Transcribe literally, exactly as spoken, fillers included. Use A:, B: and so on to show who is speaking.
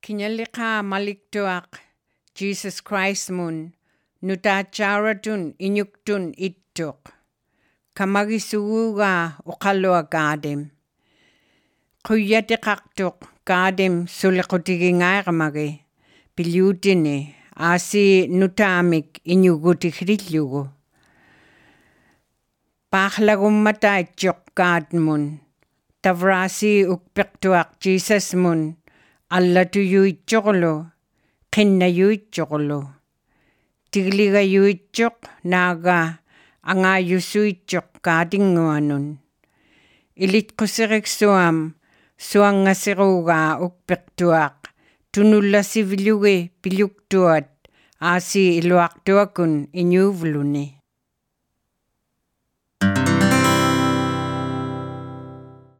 A: Kinyalika maliktuak Jesus Christ mun nutacharatun inyuktun ittuk kamagisuuga uqalua kaadim quyatiqaqtuq kaadim suliqutigingaaqamagi piliutini asi nutaamik inyugutikrillugu paqlagummataitjuq kaatmun tavrasi ukpiqtuaq Jesus mun allatujuitjuqlu qinnayuitjuqlu tigligayuitjuq naaga angayusuitjuq kaatinguanun ilitqusiriqsuam suangasiruugaa ukpiqtuaq tunullasivilugi piluktuat aasi iluaqtuakun inyuvluni.